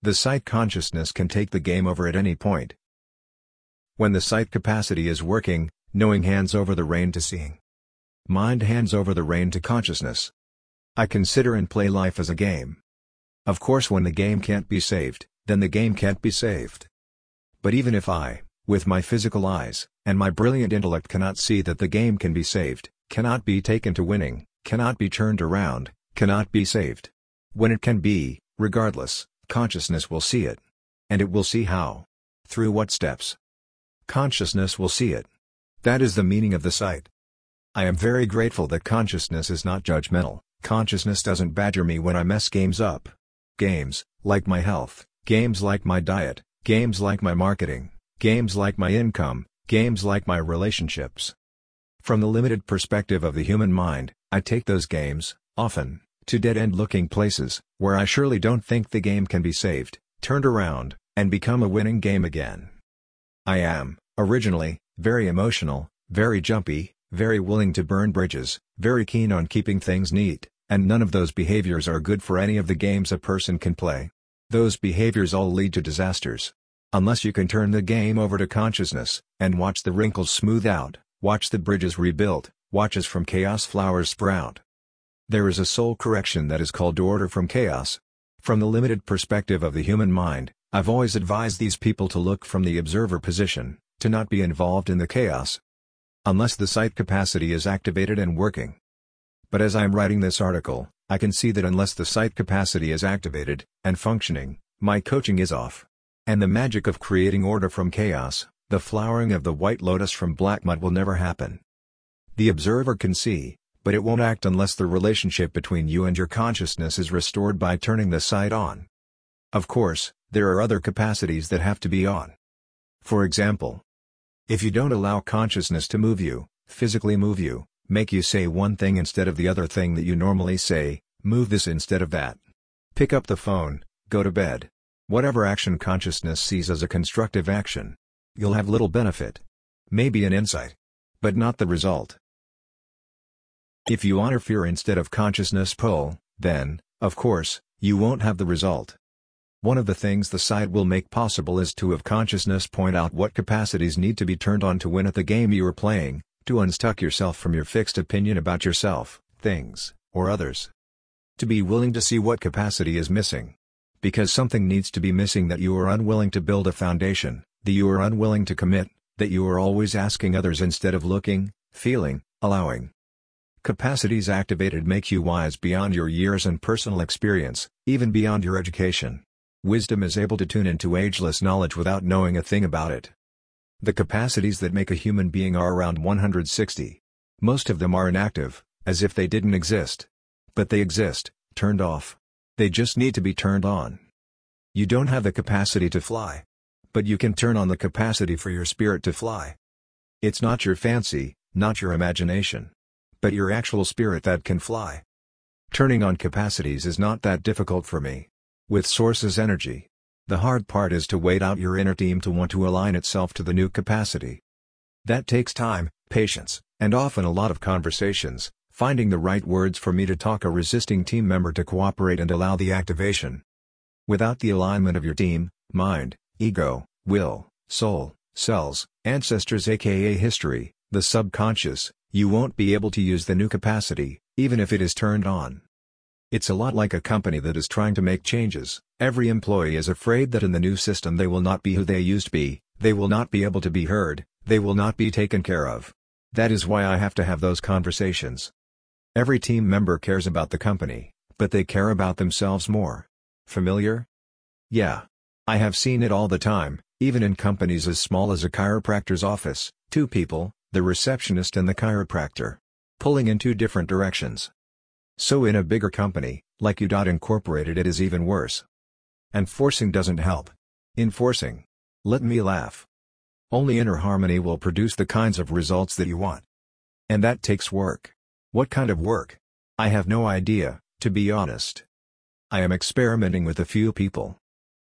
The sight consciousness can take the game over at any point. When the sight capacity is working, knowing hands over the rein to seeing. Mind hands over the rein to consciousness. I consider and play life as a game. Of course, when the game can't be saved, then the game can't be saved. But even if I, with my physical eyes, and my brilliant intellect cannot see that the game can be saved, cannot be taken to winning, cannot be turned around, cannot be saved. When it can be, regardless, consciousness will see it. And it will see how. Through what steps. Consciousness will see it. That is the meaning of the sight. I am very grateful that consciousness is not judgmental. Consciousness doesn't badger me when I mess games up. Games, like my health, games like my diet, games like my marketing, games like my income, games like my relationships. From the limited perspective of the human mind, I take those games, often, to dead-end looking places, where I surely don't think the game can be saved, turned around, and become a winning game again. I am, originally, very emotional, very jumpy, very willing to burn bridges, very keen on keeping things neat, and none of those behaviors are good for any of the games a person can play. Those behaviors all lead to disasters. Unless you can turn the game over to consciousness, and watch the wrinkles smooth out, watch the bridges rebuilt, watch as from chaos flowers sprout. There is a soul correction that is called order from chaos. From the limited perspective of the human mind, I've always advised these people to look from the observer position, to not be involved in the chaos. Unless the sight capacity is activated and working. But as I am writing this article, I can see that unless the sight capacity is activated, and functioning, my coaching is off. And the magic of creating order from chaos, the flowering of the white lotus from black mud will never happen. The observer can see, but it won't act unless the relationship between you and your consciousness is restored by turning the sight on. Of course, there are other capacities that have to be on. For example, if you don't allow consciousness to move you, physically move you, make you say one thing instead of the other thing that you normally say, move this instead of that. Pick up the phone, go to bed. Whatever action consciousness sees as a constructive action, you'll have little benefit. Maybe an insight. But not the result. If you honor fear instead of consciousness pull, then, of course, you won't have the result. One of the things the sight will make possible is to have consciousness point out what capacities need to be turned on to win at the game you are playing, to unstuck yourself from your fixed opinion about yourself, things, or others. To be willing to see what capacity is missing. Because something needs to be missing, that you are unwilling to build a foundation, that you are unwilling to commit, that you are always asking others instead of looking, feeling, allowing. Capacities activated make you wise beyond your years and personal experience, even beyond your education. Wisdom is able to tune into ageless knowledge without knowing a thing about it. The capacities that make a human being are around 160. Most of them are inactive, as if they didn't exist. But they exist, turned off. They just need to be turned on. You don't have the capacity to fly. But you can turn on the capacity for your spirit to fly. It's not your fancy, not your imagination. But your actual spirit that can fly. Turning on capacities is not that difficult for me. With Source's energy. The hard part is to wait out your inner team to want to align itself to the new capacity. That takes time, patience, and often a lot of conversations, finding the right words for me to talk a resisting team member to cooperate and allow the activation. Without the alignment of your team, mind, ego, will, soul, cells, ancestors aka history, the subconscious, you won't be able to use the new capacity, even if it is turned on. It's a lot like a company that is trying to make changes. Every employee is afraid that in the new system they will not be who they used to be, they will not be able to be heard, they will not be taken care of. That is why I have to have those conversations. Every team member cares about the company, but they care about themselves more. Familiar? Yeah. I have seen it all the time, even in companies as small as a chiropractor's office, two people, the receptionist and the chiropractor, pulling in two different directions. So in a bigger company, like U. Incorporated, it is even worse. And forcing doesn't help. Enforcing. Let me laugh. Only inner harmony will produce the kinds of results that you want. And that takes work. What kind of work? I have no idea, to be honest. I am experimenting with a few people.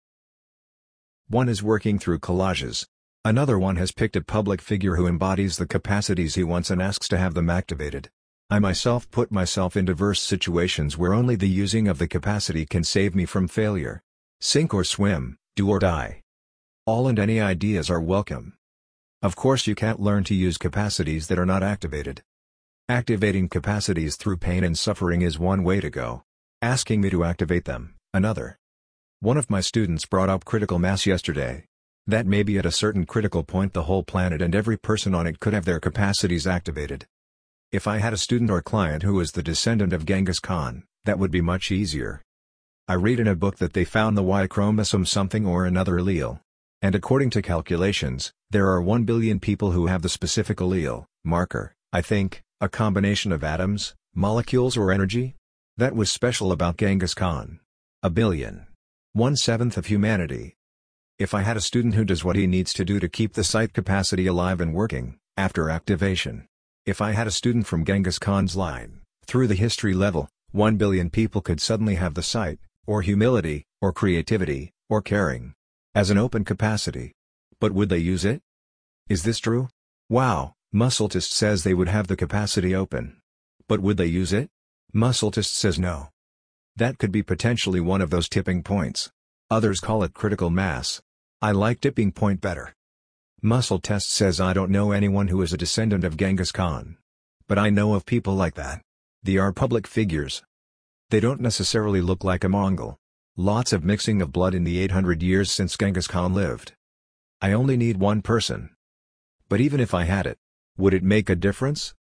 One is working through collages. Another one has picked a public figure who embodies the capacities he wants and asks to have them activated. I myself put myself in diverse situations where only the using of the capacity can save me from failure. Sink or swim, do or die. All and any ideas are welcome. Of course you can't learn to use capacities that are not activated. Activating capacities through pain and suffering is one way to go. Asking me to activate them, another. One of my students brought up critical mass yesterday. That maybe at a certain critical point the whole planet and every person on it could have their capacities activated. If I had a student or client who was the descendant of Genghis Khan, that would be much easier. I read in a book that they found the Y chromosome something or another allele. And according to calculations, there are 1 billion people who have the specific allele, marker, I think, a combination of atoms, molecules or energy? That was special about Genghis Khan. A billion. 1/7 of humanity. If I had a student who does what he needs to do to keep the sight capacity alive and working, after activation. If I had a student from Genghis Khan's line, through the history level, 1 billion people could suddenly have the sight, or humility, or creativity, or caring. As an open capacity. But would they use it? Is this true? Wow, Muscultist says they would have the capacity open. But would they use it? Muscultist says no. That could be potentially one of those tipping points. Others call it critical mass. I like tipping point better. Muscultest says I don't know anyone who is a descendant of Genghis Khan. But I know of people like that. They are public figures. They don't necessarily look like a Mongol. Lots of mixing of blood in the 800 years since Genghis Khan lived. I only need one person. But even if I had it, would it make a difference?